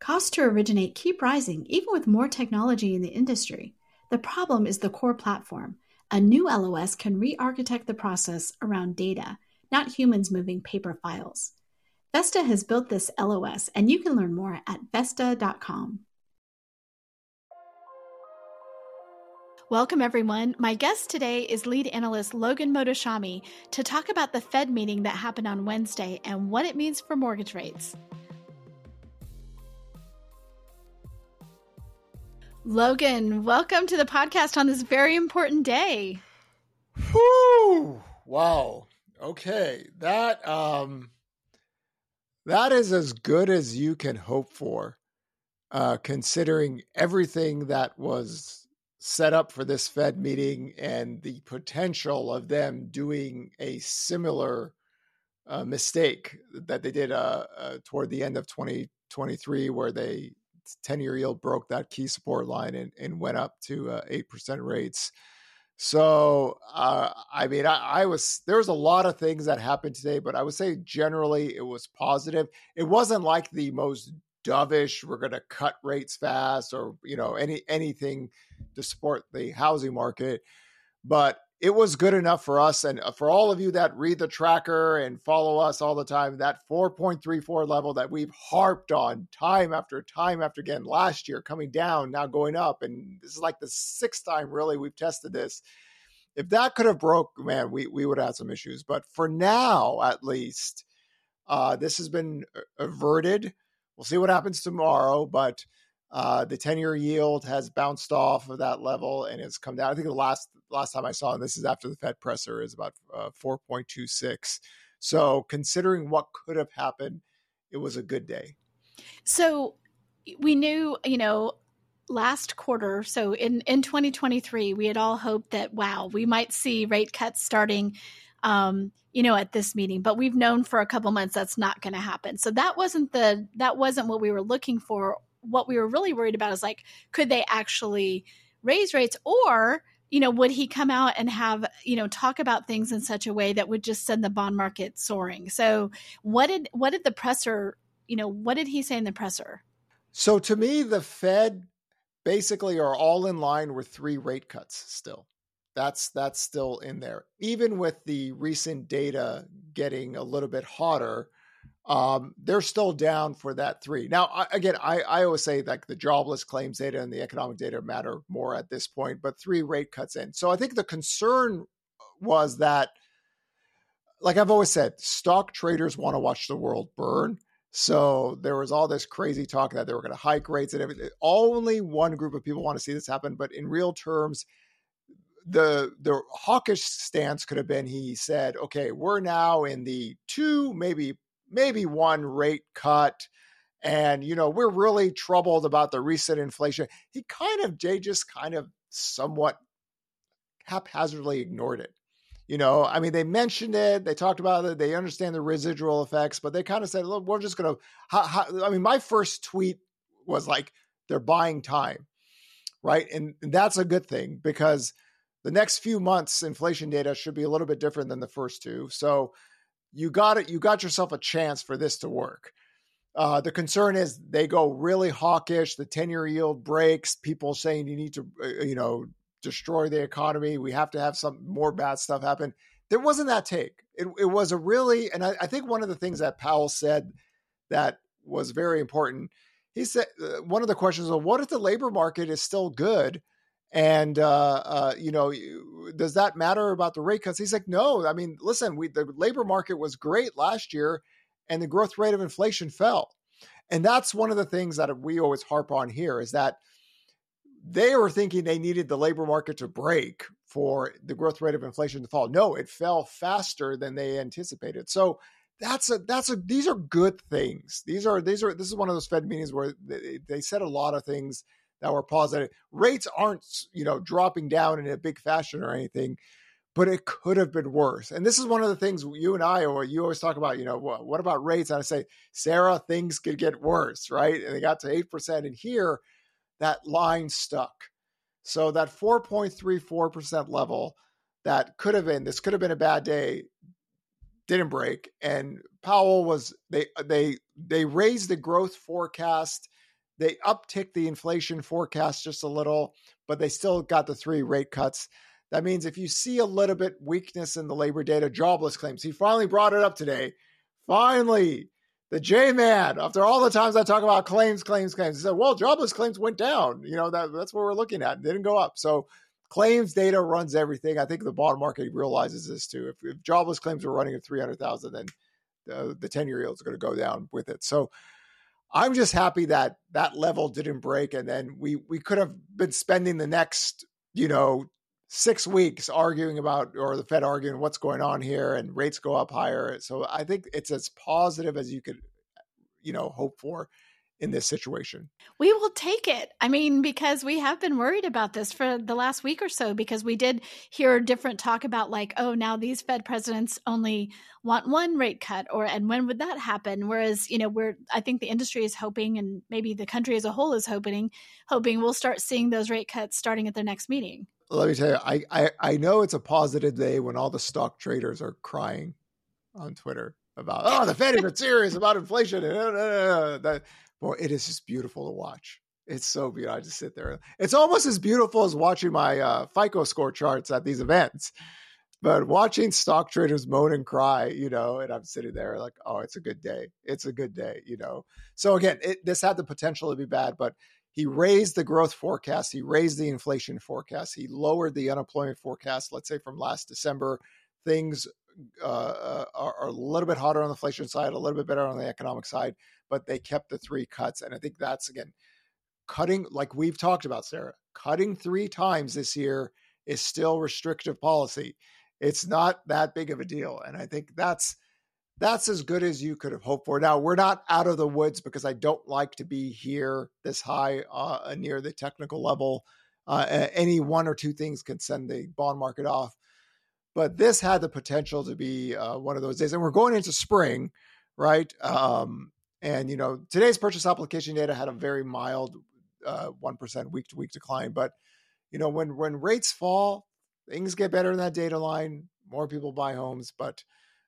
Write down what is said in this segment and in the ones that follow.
Costs to originate keep rising, even with more technology in the industry. The problem is the core platform. A new LOS can re-architect the process around data, not humans moving paper files. Vesta has built this LOS, and you can learn more at Vesta.com. Welcome, everyone. My guest today is lead analyst Logan Mohtashami to talk about the Fed meeting that happened on Wednesday and what it means for mortgage rates. Logan, welcome to the podcast on this very important day. Whew! Wow. Okay. That is as good as you can hope for, considering everything that was set up for this Fed meeting and the potential of them doing a similar mistake that they did toward the end of 2023, where they 10-year yield broke that key support line and went up to 8% rates. So, there was a lot of things that happened today, but I would say generally it was positive. It wasn't like the most dovish, we're going to cut rates fast or, anything to support the housing market, but it was good enough for us. And for all of you that read the tracker and follow us all the time, that 4.34 level that we've harped on time after again last year, coming down, now going up. And this is like the sixth time really we've tested this. If that could have broke, man, we would have had some issues. But for now, at least, this has been averted. We'll see what happens tomorrow, but the 10-year yield has bounced off of that level and it's come down. I think the last time I saw, and this is after the Fed presser, is about 4.26. So considering what could have happened, it was a good day. So we knew, last quarter, so in 2023, we had all hoped that, wow, we might see rate cuts starting at this meeting, but we've known for a couple months that's not going to happen. So that wasn't what we were looking for. What we were really worried about is could they actually raise rates, or, would he come out and have, talk about things in such a way that would just send the bond market soaring? So what did the presser, what did he say in the presser? So to me, the Fed basically are all in line with 3 rate cuts still. That's still in there. Even with the recent data getting a little bit hotter, they're still down for that 3. Now, I always say that the jobless claims data and the economic data matter more at this point, but 3 rate cuts in. So I think the concern was that, like I've always said, stock traders want to watch the world burn. So there was all this crazy talk that they were going to hike rates and everything. Only one group of people want to see this happen, but in real terms, the hawkish stance could have been, he said, okay, we're now in the 2, maybe 1 rate cut. And, we're really troubled about the recent inflation. Jay just kind of somewhat haphazardly ignored it. They mentioned it, they talked about it, they understand the residual effects, but they kind of said, look, we're just going to, my first tweet was like, they're buying time, right? And that's a good thing, because the next few months inflation data should be a little bit different than the first 2. So you got yourself a chance for this to work. The concern is they go really hawkish. The 10-year yield breaks. People saying you need to, destroy the economy. We have to have some more bad stuff happen. There wasn't that take. It was a really, and I think one of the things that Powell said that was very important, he said, one of the questions was, what if the labor market is still good? And, does that matter about the rate cuts? He's like, no, listen, the labor market was great last year and the growth rate of inflation fell. And that's one of the things that we always harp on here, is that they were thinking they needed the labor market to break for the growth rate of inflation to fall. No, it fell faster than they anticipated. So these are good things. This is one of those Fed meetings where they said a lot of things that were positive. Rates aren't, dropping down in a big fashion or anything, but it could have been worse. And this is one of the things you and I, or you always talk about, what about rates? And I say, Sarah, things could get worse, right? And they got to 8%. And here, that line stuck. So that 4.34% level, this could have been a bad day, didn't break. And Powell they raised the growth forecast They upticked the inflation forecast just a little, but they still got the 3 rate cuts. That means if you see a little bit weakness in the labor data, jobless claims, he finally brought it up today. Finally, the J-Man, after all the times I talk about claims, he said, well, jobless claims went down. That's what we're looking at. They didn't go up. So claims data runs everything. I think the bond market realizes this too. If jobless claims were running at 300,000, then the 10-year yield is going to go down with it. So I'm just happy that that level didn't break. And then we could have been spending the next, 6 weeks arguing about, or the Fed arguing what's going on here, and rates go up higher. So I think it's as positive as you could, hope for in this situation. We will take it. I mean, because we have been worried about this for the last week or so, because we did hear different talk about like, oh, now these Fed presidents only want 1 rate cut, and when would that happen? Whereas, I think the industry is hoping, and maybe the country as a whole is hoping we'll start seeing those rate cuts starting at their next meeting. Let me tell you, I know it's a positive day when all the stock traders are crying on Twitter about, the Fed isn't serious about inflation. Boy, it is just beautiful to watch. It's so beautiful. I just sit there. It's almost as beautiful as watching my FICO score charts at these events. But watching stock traders moan and cry, and I'm sitting there like, oh, it's a good day. It's a good day, So again, this had the potential to be bad, but he raised the growth forecast. He raised the inflation forecast. He lowered the unemployment forecast. Let's say from last December, things are a little bit hotter on the inflation side, a little bit better on the economic side, but they kept the 3 cuts. And I think that's, again, cutting, like we've talked about, Sarah, cutting 3 times this year is still restrictive policy. It's not that big of a deal. And I think that's as good as you could have hoped for. Now, we're not out of the woods, because I don't like to be here this high near the technical level. Any 1 or 2 things can send the bond market off. But this had the potential to be one of those days. And we're going into spring, right? And, today's purchase application data had a very mild 1% week-to-week decline. But, when rates fall, things get better in that data line. More people buy homes. But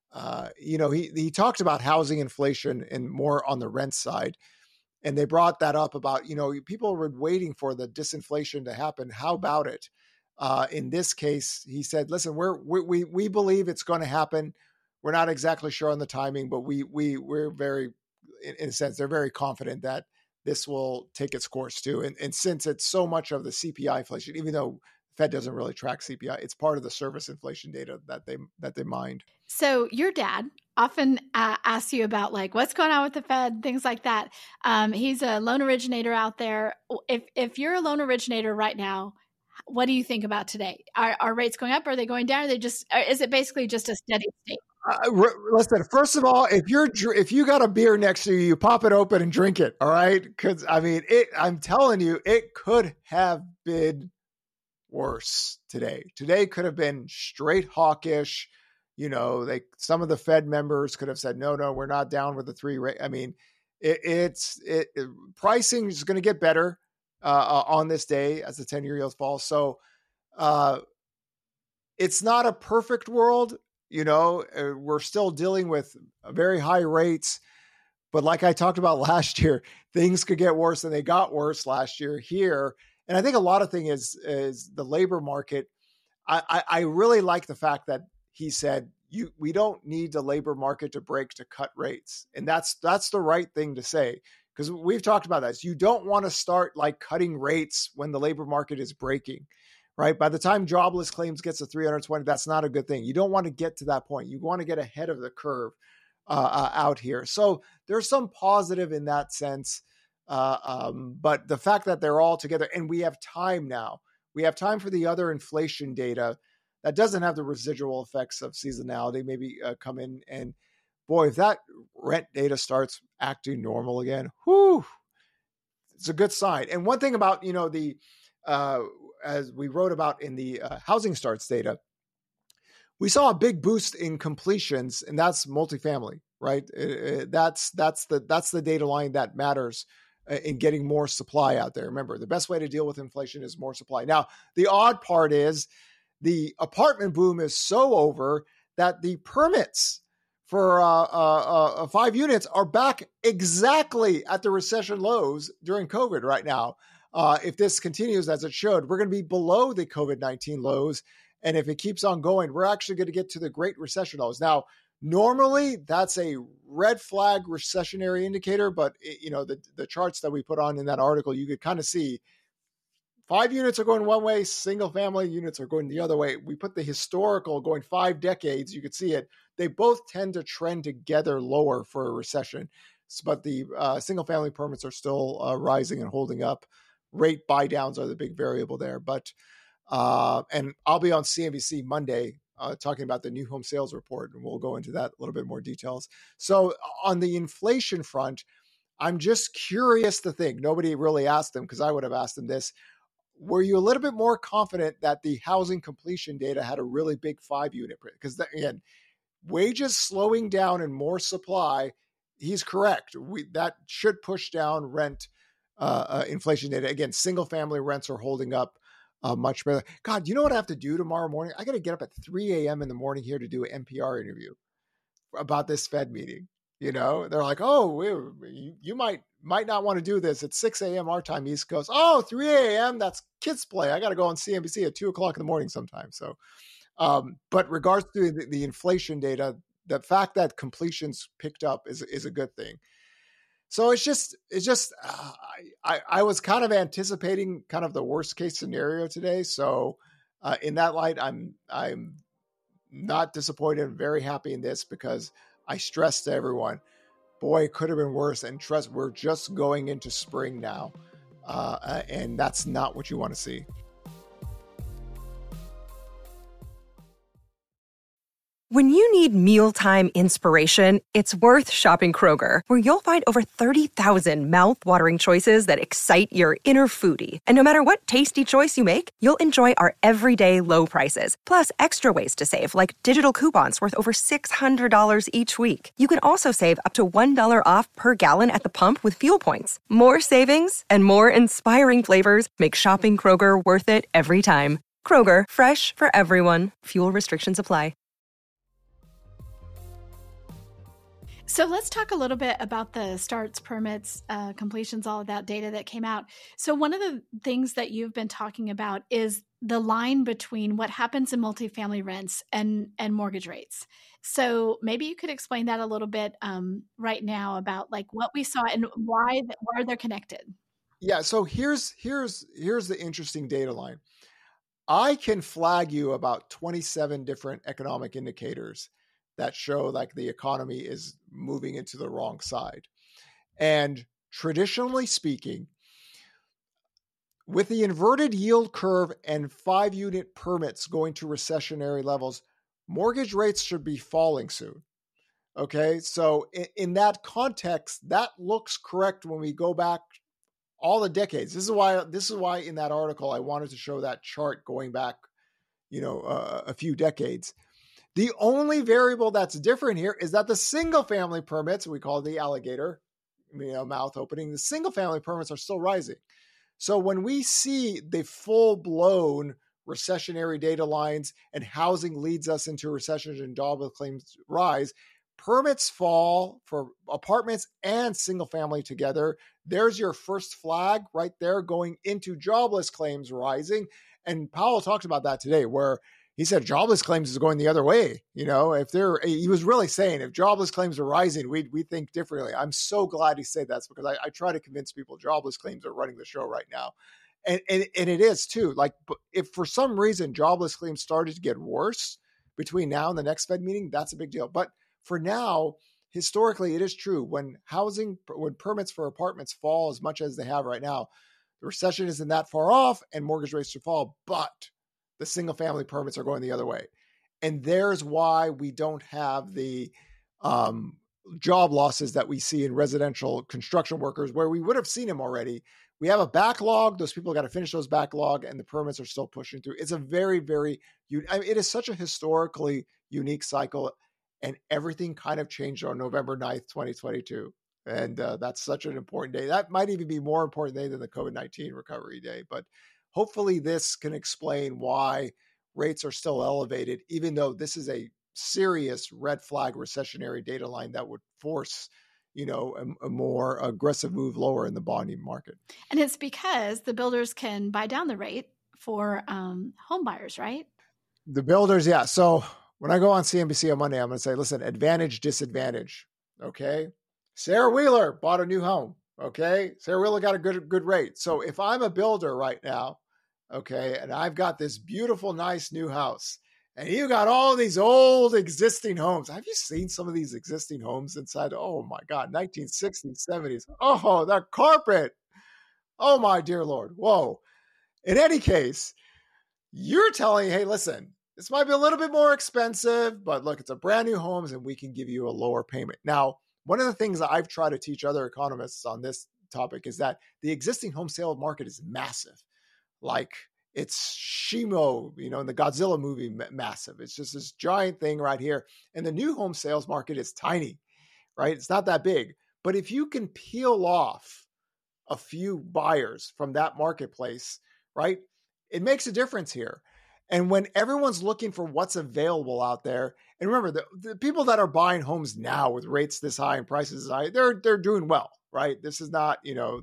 he talked about housing inflation and more on the rent side. And they brought that up about, people were waiting for the disinflation to happen. How about it? In this case, he said, listen, we believe it's going to happen. We're not exactly sure on the timing, but we're very, in a sense, they're very confident that this will take its course too. And since it's so much of the CPI inflation, even though Fed doesn't really track CPI, it's part of the service inflation data that they mined. So your dad often asks you about like what's going on with the Fed, things like that. He's a loan originator out there. If you're a loan originator right now, what do you think about today? Are rates going up? Are they going down? Is it basically just a steady state? Listen, first of all, if you got a beer next to you, you pop it open and drink it. All right. Cause I'm telling you, it could have been worse today. Today could have been straight hawkish. Some of the Fed members could have said, no, we're not down with the 3 rate. I mean, pricing is going to get better on this day as the 10-year yield falls. So it's not a perfect world. We're still dealing with very high rates. But like I talked about last year, things could get worse, and they got worse last year here. And I think a lot of thing is the labor market. I really like the fact that he said, we don't need the labor market to break to cut rates. And that's the right thing to say, because we've talked about this. You don't want to start like cutting rates when the labor market is breaking, right? By the time jobless claims gets to 320, that's not a good thing. You don't want to get to that point. You want to get ahead of the curve out here. So there's some positive in that sense. But the fact that they're all together, and we have time now, we have time for the other inflation data that doesn't have the residual effects of seasonality, maybe come in. And boy, if that rent data starts acting normal again, it's a good sign. And one thing about, as we wrote about in the housing starts data, we saw a big boost in completions, and that's multifamily, right? That's the data line that matters in getting more supply out there. Remember, the best way to deal with inflation is more supply. Now, the odd part is the apartment boom is so over that the permits for 5 units are back exactly at the recession lows during COVID right now. If this continues as it should, we're going to be below the COVID-19 lows. And if it keeps on going, we're actually going to get to the Great Recession lows. Now, normally that's a red flag recessionary indicator, but the charts that we put on in that article, you could kind of see 5 units are going one way, single family units are going the other way. We put the historical going 5 decades, you could see it. They both tend to trend together lower for a recession, but the single family permits are still rising and holding up. Rate buy downs are the big variable there. But and I'll be on CNBC Monday talking about the new home sales report, and we'll go into that a little bit more details. So on the inflation front, I'm just curious to think, nobody really asked them because I would have asked them this. Were you a little bit more confident that the housing completion data had a really big 5 unit? Because again, wages slowing down and more supply, he's correct. That should push down rent inflation data. Again, single family rents are holding up much better. God, you know what I have to do tomorrow morning? I got to get up at 3 a.m. in the morning here to do an NPR interview about this Fed meeting. They're like, oh, you might not want to do this at 6 a.m. our time, East Coast. Oh, 3 a.m. That's kids play. I got to go on CNBC at 2 o'clock in the morning sometime. So, but regards to the inflation data, the fact that completions picked up is a good thing. So it's just I was kind of anticipating kind of the worst case scenario today. So in that light, I'm not disappointed. I'm very happy in this because I stressed to everyone, boy, it could have been worse. And trust, we're just going into spring now. And that's not what you want to see. When you need mealtime inspiration, it's worth shopping Kroger, where you'll find over 30,000 mouth-watering choices that excite your inner foodie. And no matter what tasty choice you make, you'll enjoy our everyday low prices, plus extra ways to save, like digital coupons worth over $600 each week. You can also save up to $1 off per gallon at the pump with fuel points. More savings and more inspiring flavors make shopping Kroger worth it every time. Kroger, fresh for everyone. Fuel restrictions apply. So let's talk a little bit about the starts, permits, completions, all of that data that came out. So one of the things that you've been talking about is the line between what happens in multifamily rents and mortgage rates. So maybe you could explain that a little bit right now about like what we saw and why they're connected. Yeah. So here's the interesting data line. I can flag you about 27 different economic indicators that show like the economy is moving into the wrong side. And traditionally speaking, with the inverted yield curve and 5 unit permits going to recessionary levels, mortgage rates should be falling soon. Okay. So in that context, that looks correct when we go back all the decades. This is why in that article, I wanted to show that chart going back, a few decades. The only variable that's different here is that the single family permits, we call the alligator, mouth opening, the single family permits are still rising. So when we see the full blown recessionary data lines and housing leads us into recessions and jobless claims rise, permits fall for apartments and single family together. There's your first flag right there going into jobless claims rising. And Powell talked about that today, where he said jobless claims is going the other way. He was really saying if jobless claims are rising, we think differently. I'm so glad he said that because I try to convince people jobless claims are running the show right now. And it is too. Like if for some reason jobless claims started to get worse between now and the next Fed meeting, that's a big deal. But for now, historically, it is true when permits for apartments fall as much as they have right now, the recession isn't that far off and mortgage rates should fall, but the single family permits are going the other way. And there's why we don't have the job losses that we see in residential construction workers, where we would have seen them already. We have a backlog. Those people got to finish those backlog and the permits are still pushing through. It's a very, very, it is such a historically unique cycle, and everything kind of changed on November 9th, 2022. And that's such an important day. That might even be more important day than the COVID-19 recovery day. But hopefully this can explain why rates are still elevated, even though this is a serious red flag recessionary data line that would force, a more aggressive move lower in the bonding market. And it's because the builders can buy down the rate for home buyers, right? The builders, yeah. So when I go on CNBC on Monday, I'm going to say, listen, advantage, disadvantage. Okay. Sarah Wheeler bought a new home. Okay. Sarah Wheeler got a good rate. So if I'm a builder right now, okay, and I've got this beautiful, nice new house, and you got all these old existing homes. Have you seen some of these existing homes inside? Oh my God, 1960s, 70s. Oh, that carpet. Oh my dear Lord. Whoa. In any case, you're telling, hey, listen, this might be a little bit more expensive, but look, it's a brand new homes and we can give you a lower payment. Now, one of the things that I've tried to teach other economists on this topic is that the existing home sale market is massive. Like it's Shimo, in the Godzilla movie, massive. It's just this giant thing right here. And the new home sales market is tiny, right? It's not that big. But if you can peel off a few buyers from that marketplace, right, it makes a difference here. And when everyone's looking for what's available out there, and remember, the people that are buying homes now with rates this high and prices this high, they're doing well, right? This is not,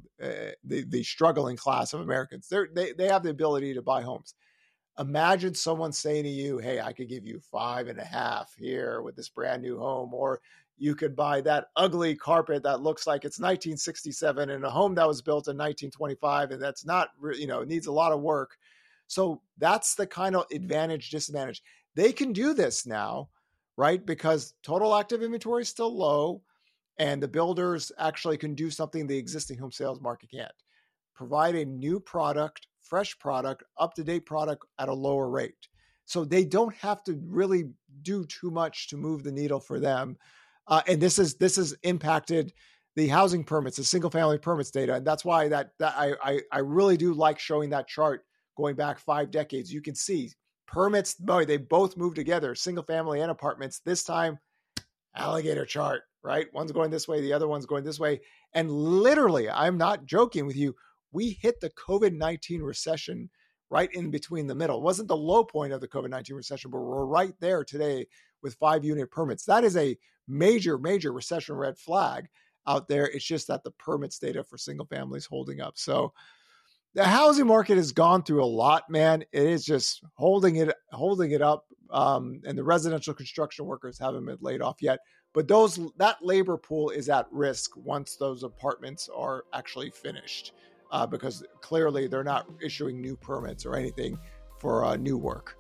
the struggling class of Americans. They have the ability to buy homes. Imagine someone saying to you, hey, I could give you 5.5 here with this brand new home, or you could buy that ugly carpet that looks like it's 1967 in a home that was built in 1925, and that's not, it needs a lot of work. So that's the kind of advantage, disadvantage. They can do this now, right? Because total active inventory is still low, and the builders actually can do something the existing home sales market can't. Provide a new product, fresh product, up-to-date product at a lower rate. So they don't have to really do too much to move the needle for them. And this has impacted the housing permits, the single-family permits data. And that's why I really do like showing that chart going back 5 decades. You can see permits, boy, they both move together, single family and apartments. This time, alligator chart, right? One's going this way, the other one's going this way. And literally, I'm not joking with you, we hit the COVID-19 recession right in between the middle. It wasn't the low point of the COVID-19 recession, but we're right there today with 5-unit permits. That is a major, major recession red flag out there. It's just that the permits data for single families holding up. So the housing market has gone through a lot, man. It is just holding it up. And the residential construction workers haven't been laid off yet. But that labor pool is at risk once those apartments are actually finished, because clearly they're not issuing new permits or anything for new work.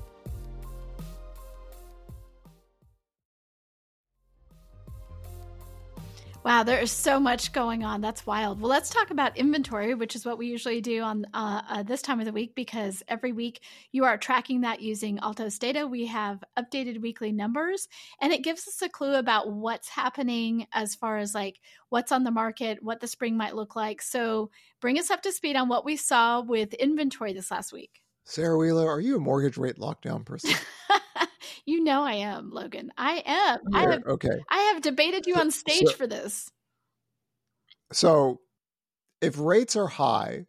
Wow, there is so much going on. That's wild. Well, let's talk about inventory, which is what we usually do on this time of the week, because every week you are tracking that using Altos data. We have updated weekly numbers, and it gives us a clue about what's happening as far as like what's on the market, what the spring might look like. So bring us up to speed on what we saw with inventory this last week. Sarah Wheeler, are you a mortgage rate lockdown person? You know I am, Logan. I am. Okay. I have debated you on stage for this. So if rates are high,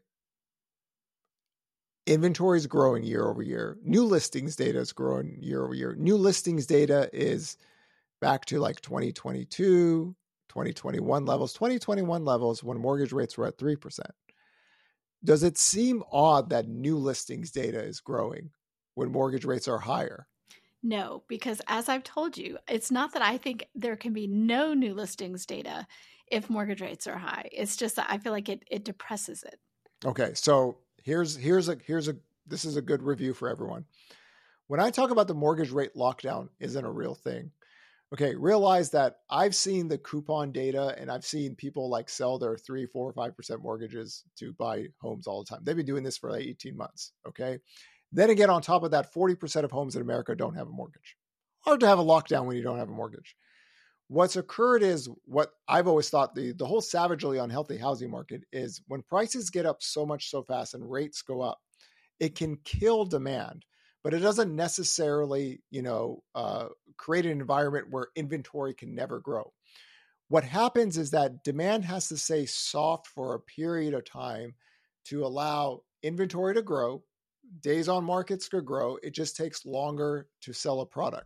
inventory is growing year over year. New listings data is growing year over year. New listings data is back to like 2022, 2021 levels, 2021 levels when mortgage rates were at 3%. Does it seem odd that new listings data is growing when mortgage rates are higher? No, because as I've told you, it's not that I think there can be no new listings data if mortgage rates are high. It's just that I feel like it depresses it. Okay, so this is a good review for everyone. When I talk about the mortgage rate lockdown isn't a real thing, okay, realize that I've seen the coupon data and I've seen people like sell their 3, 4, 5% mortgages to buy homes all the time. They've been doing this for like 18 months, okay? Then again, on top of that, 40% of homes in America don't have a mortgage. Hard to have a lockdown when you don't have a mortgage. What's occurred is what I've always thought the whole savagely unhealthy housing market is when prices get up so much so fast and rates go up, it can kill demand, but it doesn't necessarily, create an environment where inventory can never grow. What happens is that demand has to stay soft for a period of time to allow inventory to grow. Days on markets could grow. It just takes longer to sell a product.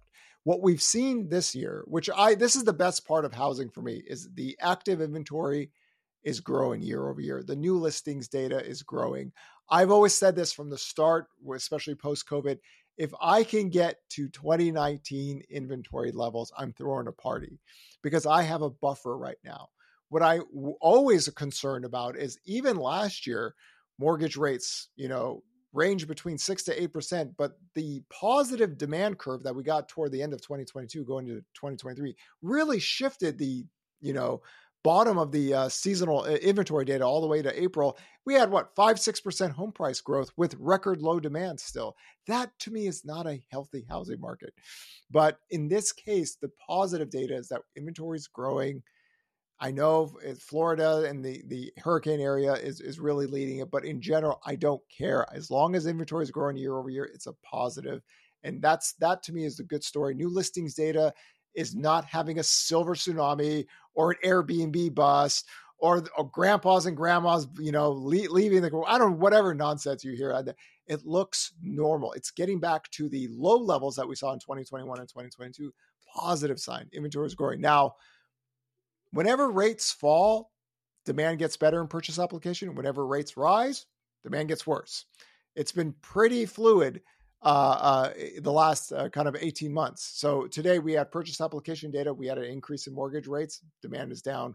What we've seen this year, this is the best part of housing for me, is the active inventory is growing year over year. The new listings data is growing. I've always said this from the start, especially post-COVID, if I can get to 2019 inventory levels, I'm throwing a party because I have a buffer right now. What I always concerned about is even last year, mortgage rates, range between 6 to 8%, but the positive demand curve that we got toward the end of 2022 going into 2023 really shifted the, bottom of the seasonal inventory data all the way to April. We had 5-6% home price growth with record low demand still. That to me is not a healthy housing market. But in this case, the positive data is that inventory is growing. I know Florida and the hurricane area is really leading it, but in general, I don't care. As long as inventory is growing year over year, it's a positive. And that to me is the good story. New listings data is not having a silver tsunami or an Airbnb bust or grandpas and grandmas, leaving whatever nonsense you hear. It looks normal. It's getting back to the low levels that we saw in 2021 and 2022. Positive sign. Inventory is growing. Now, whenever rates fall, demand gets better in purchase application. Whenever rates rise, demand gets worse. It's been pretty fluid the last kind of 18 months. So today we had purchase application data. We had an increase in mortgage rates. Demand is down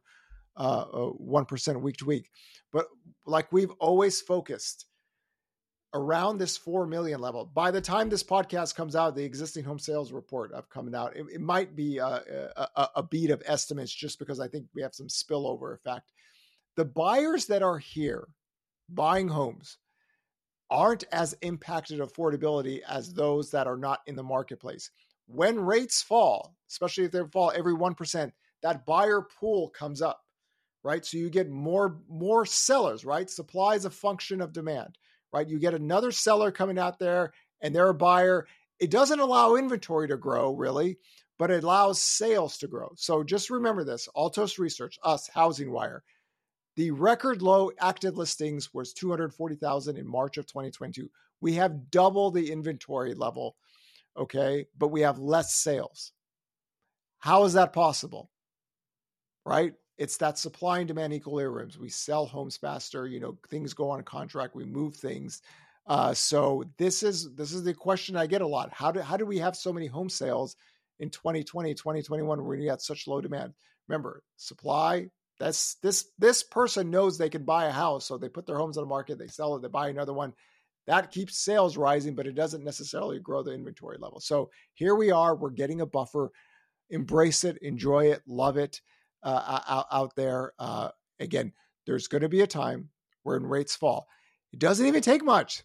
1% week to week. But like we've always focused around this 4 million level. By the time this podcast comes out, the existing home sales report coming out, it might be a beat of estimates just because I think we have some spillover effect. The buyers that are here buying homes aren't as impacted affordability as those that are not in the marketplace. When rates fall, especially if they fall every 1%, that buyer pool comes up, right? So you get more sellers, right? Supply is a function of demand, right? You get another seller coming out there and they're a buyer. It doesn't allow inventory to grow really, but it allows sales to grow. So just remember this, Altos Research, us, Housing Wire, the record low active listings was 240,000 in March of 2022. We have double the inventory level, okay? But we have less sales. How is that possible? Right? It's that supply and demand equilibriums. We sell homes faster, things go on contract, we move things. So this is the question I get a lot. How do we have so many home sales in 2020, 2021 when we had such low demand? Remember, supply. This person knows they can buy a house, so they put their homes on the market, they sell it, they buy another one. That keeps sales rising, but it doesn't necessarily grow the inventory level. So here we are, we're getting a buffer. Embrace it, enjoy it, love it out there. Again, there's going to be a time when rates fall. It doesn't even take much.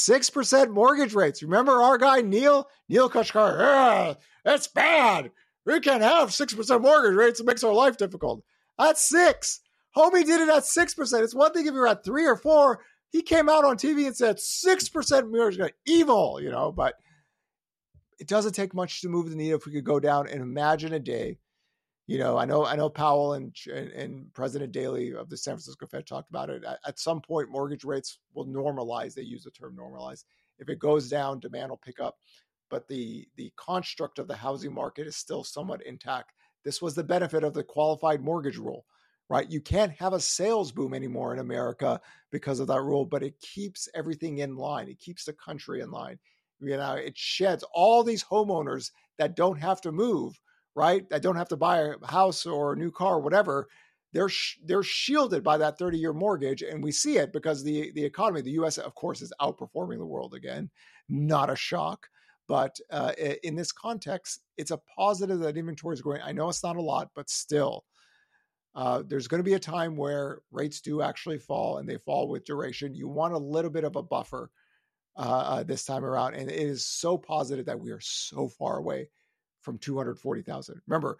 6% mortgage rates. Remember our guy, Neil Kashkar? That's bad. We can't have 6% mortgage rates. It makes our life difficult. That's 6. Homie did it at 6%. It's one thing if you're at 3 or 4. He came out on TV and said 6% mortgage rate, evil, but it doesn't take much to move the needle if we could go down and imagine a day. I know Powell and President Daley of the San Francisco Fed talked about it. At some point, mortgage rates will normalize. They use the term normalize. If it goes down, demand will pick up. But the construct of the housing market is still somewhat intact. This was the benefit of the qualified mortgage rule, right? You can't have a sales boom anymore in America because of that rule, but it keeps everything in line. It keeps the country in line. It sheds all these homeowners that don't have to move, right? That don't have to buy a house or a new car, or whatever. They're shielded by that 30-year mortgage. And we see it because the economy, the U.S., of course, is outperforming the world again. Not a shock. But in this context, it's a positive that inventory is growing. I know it's not a lot, but still, there's going to be a time where rates do actually fall, and they fall with duration. You want a little bit of a buffer this time around. And it is so positive that we are so far away from 240,000. Remember,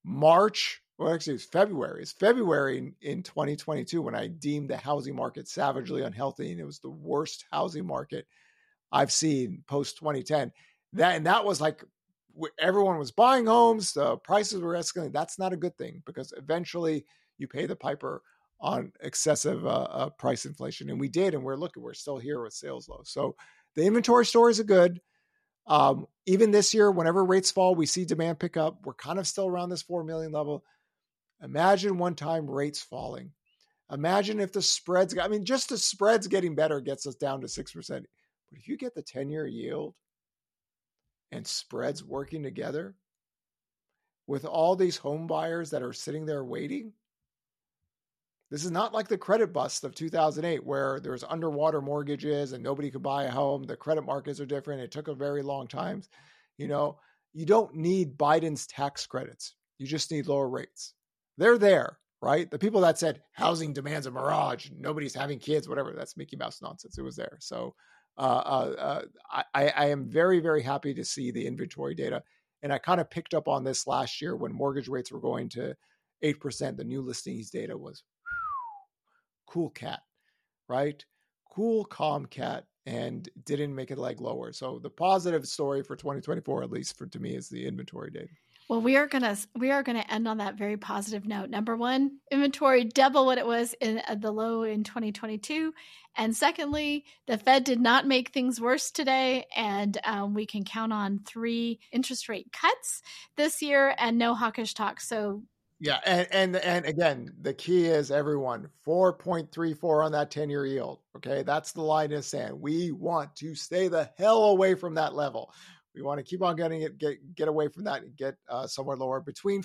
it's February. It's February in 2022 when I deemed the housing market savagely unhealthy, and it was the worst housing market I've seen post 2010. That was like everyone was buying homes, the prices were escalating. That's not a good thing because eventually you pay the piper on excessive price inflation. And we did, and we're still here with sales low. So the inventory stories are good. Even this year, whenever rates fall, we see demand pick up. We're kind of still around this 4 million level. Imagine one time rates falling. Imagine if the spreads, just the spreads getting better gets us down to 6%. But if you get the 10-year yield and spreads working together with all these home buyers that are sitting there waiting, this is not like the credit bust of 2008 where there's underwater mortgages and nobody could buy a home. The credit markets are different. It took a very long time. You don't need Biden's tax credits. You just need lower rates. They're there, right? The people that said housing demand's a mirage, nobody's having kids, whatever, that's Mickey Mouse nonsense. It was there. So I am very, very happy to see the inventory data. And I kind of picked up on this last year when mortgage rates were going to 8%. The new listings data was cool cat, right? Cool, calm cat, and didn't make it leg lower. So the positive story for 2024, at least to me, is the inventory data. Well, we are gonna end on that very positive note. Number one, inventory double what it was in the low in 2022, and secondly, the Fed did not make things worse today, and we can count on 3 interest rate cuts this year and no hawkish talk. So yeah, and again, the key is everyone 4.34 on that 10-year yield. Okay, that's the line in the sand. We want to stay the hell away from that level. We want to keep on getting it, get away from that and get somewhere lower between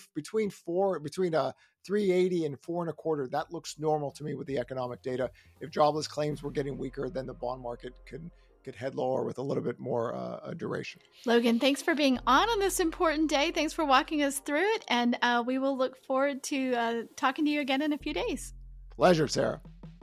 380 and 4.25. That looks normal to me with the economic data. If jobless claims were getting weaker, then the bond market could head lower with a little bit more duration. Logan, thanks for being on this important day. Thanks for walking us through it, and we will look forward to talking to you again in a few days. Pleasure, Sarah.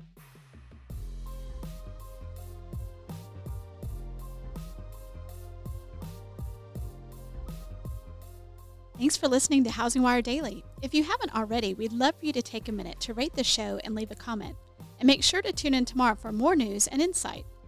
Thanks for listening to Housing Wire Daily. If you haven't already, we'd love for you to take a minute to rate the show and leave a comment. And make sure to tune in tomorrow for more news and insight.